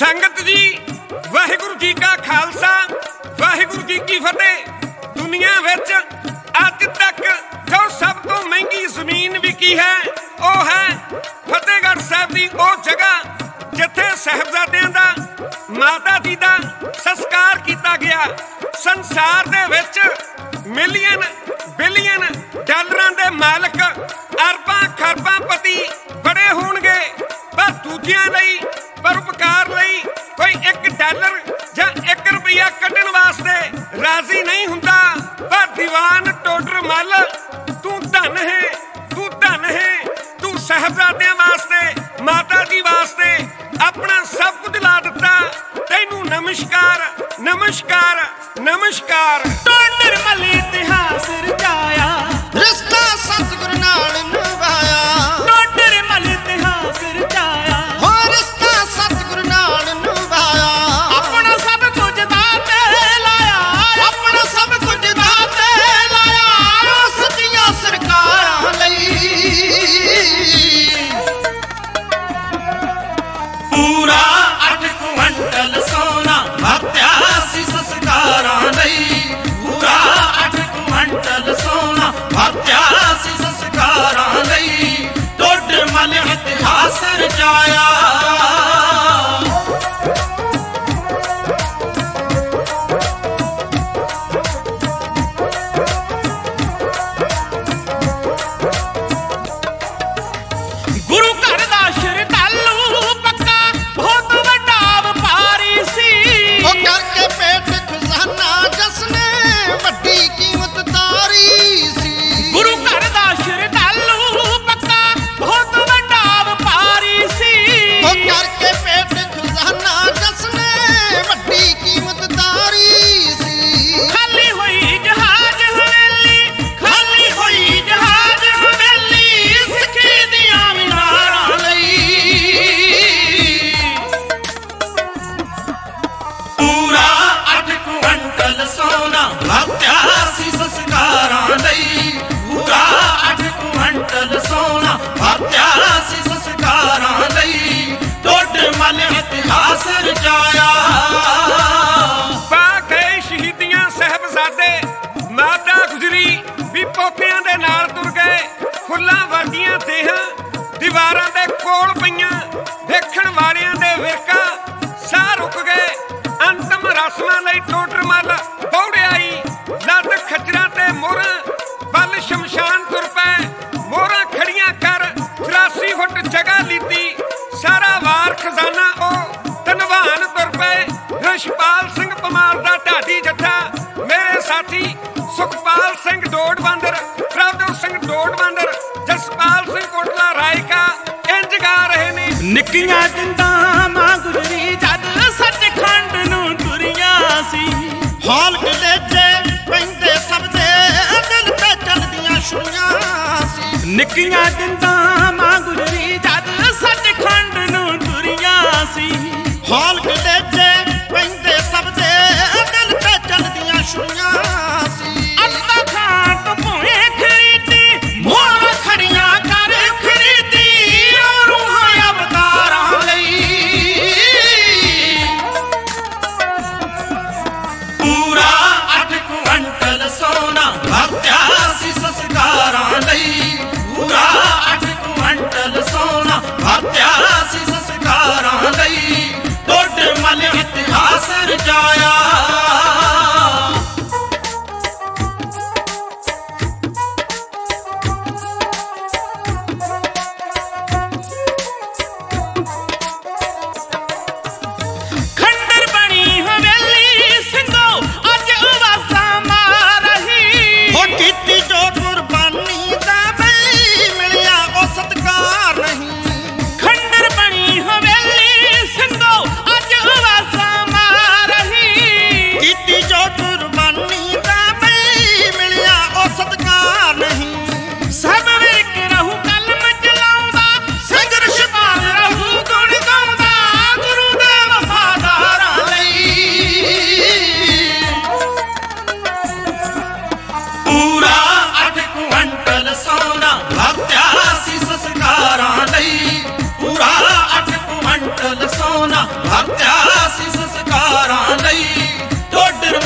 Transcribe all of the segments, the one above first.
संगत जी वाहिगुरु जी का खालसा वाहिगुरु जी की फतेह। दुनिया विच अज तक जो सब तो महंगी जमीन विकी है वह है फतेहगढ़ साहब की वो जगह जिथे साहिबजादियां दा माता जी का संस्कार किया गया। संसार दे विच मिलियन बिलियन डॉलरां दे मालक अरबां खरबां पति बड़े होणगे, पर दूजियां लई परोपकार लई कोई $1 जां ₹1 कड्ढण वास्ते राजी नहीं हुंदा। पर दीवान टोडर मल तू धन है, तू धन है, तू साहिबजादियां वास्ते माता जी वास्ते अपना सब कुछ ला दिता। तैनू नमस्कार नमस्कार नमस्कार। टोडर मल इतिहास रचाया, रिश्ता सतगुरु नाल निभाया। टोडर मल इतिहास रचाया, हो रिश्ता सतगुरु नाल निभाया। अपना सब कुछ दाते लाया, अपना सब कुछ दाते लाया। सच्चियां सरकारां लई पूरा 8 कुंटल सोना भरत्या सी संस्कारां लई। पूरा 8 कुंटल सोना भरत्या सी संस्कारां लई। टोडर मल इतिहास रचाया। गुरु घर दा श्रद्धालु पक्का बहुत वड्डा व्यापारी सी। ओ करके पेट खजाना जसने वड्डी कीमत तारी सी। गुरु घर दा श्रद्धालु पक्का बहुत वड्डा व्यापारी सी। ओ करके पेट खजाना जसने वड्डी कीमत तारी सी। खाली होई जहाज हवेली, खाली होई जहाज हवेली, सिੱਖੀ ਦੀਆਂ ਮਿਨਾਰਾਂ ਲਈ। ਪੂਰਾ 8 ਕੁੰਟਲ ਸੋਨਾ ਭਰਤਿਆ ਸੀ ਸੰਸਕਾਰਾਂ ਲਈ। ਪੂਰਾ 8 ਕੁੰਟਲ ਸੋਨਾ ਭਰਤਿਆ ਸੀ ਸੰਸਕਾਰਾਂ ਲਈ। ਟੋਡਰ ਮਲ ਇਤਿਹਾਸ ਰਚਾਇਆ। ਪਾ ਗਏ ਸ਼ਹੀਦੀਆਂ ਸਾਹਿਬਜ਼ਾਦੇ ਮਾਤਾ ਗੁਜਰੀ ਵੀ ਪੋਤਿਆਂ ਦੇ ਨਾਲ ਤੁਰ ਗਏ। ਫੁੱਲਾਂ ਵਰਗੀਆਂ ਦੇਹਾਂ ਦੀਵਾਰਾਂ ਦੇ ਕੋਲ ਪਈਆਂ, ਦੇਖਣ ਵਾਲਿਆਂ ਦੇ ਵੇਰਕਾ ਸਾਹ ਰੁਕ ਗਏ। ਅੰਤਮ ਰਸਮਾਂ ਲਈ ਟੋਡਰ ਮੱਲ ਦੌੜਿਆਈ, ਲੱਦ ਖੱਜਰਾਂ ਤੇ ਮੋਹਰਾਂ ਵੱਲ ਸ਼ਮਸ਼ਾਨ ਤੁਰ ਪਏ। ਮੋਹਰਾਂ ਖੜੀਆਂ ਕਰ 84 ਫੁੱਟ ਜਗ੍ਹਾ ਲੀਤੀ, ਸਾਰਾ ਵਾਰ ਖਜ਼ਾਨਾ ਉਹ ਧਨਵਾਨ ਤੁਰ ਪਏ। ਰਛਪਾਲ ਸਿੰਘ ਪਮਾਰ ਦਾ ਢਾਡੀ ਜੱਥਾ, ਮੇਰੇ ਸਾਥੀ ਸੁਖਪਾਲ ਸਿੰਘ ਡੋਡਬੰਦਰ, ਪ੍ਰਭਜੋਤ ਸਿੰਘ ਡੋਡਬੰਦਰ, ਜਸਪਾਲ ਸਿੰਘ ਕੋਟਲਾ ਰਾਇਕਾ ਇੰਜ ਗਾ ਰਹੇ ਨੇ। ਨਿੱਕੀਆਂ ਜਿੰਦਾਂ ਮਾਂ ਗੁਜਰੀ ਜਦ ਸੱਚਖੰਡ ਨੂੰ ਤੁਰੀਆਂ ਸੀ। ਹਾਲ ਕਲੇਜੇ ਪੈਂਦੇ ਸਭ ਦੇ ਦਿਲ ਤੇ ਚਲਦੀਆਂ ਛੁਰੀਆਂ ਸੀ। ਨਿੱਕੀਆਂ ਜਿੰਦਾਂ ਮਾਂ ਗੁਜਰੀ ਜਦ ਸੱਚਖੰਡ ਨੂੰ ਤੁਰੀਆਂ ਸੀ। ਹਾਲ ਕਲੇਜੇ ਪੈਂਦੇ ਸਭ ਦੇ ਦਿਲ ਤੇ ਚਲਦੀਆਂ ਛੁਰੀਆਂ ਸੀ। ਅੱਤਾ ਖਾਂ ਤੋਂ ਭੂਏ ਖਰੀਦੀ, ਮੋਹਰਾਂ ਖੜੀਆਂ ਕਰ ਖਰੀਦੀ, ਰੂਹਾਂ ਅਵਤਾਰਾਂ ਲਈ। ਪੂਰਾ 8 ਕੁੰਟਲ ਸੋਨਾ ਭਰਤਿਆ ਸੀ ਸੰਸਕਾਰਾਂ ਲਈ। ਪੂਰਾ 8 ਕੁੰਟਲ ਸੋਨਾ ਭਰਤਿਆ ਸੀ ਸੰਸਕਾਰਾਂ ਲਈ। ਟੋਡਰ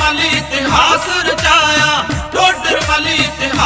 ਮਲੀ ਇਤਿਹਾਸ ਰਚਾਇਆ, ਟੋਡਰ ਮਲੀ ਇਤਿਹਾਸ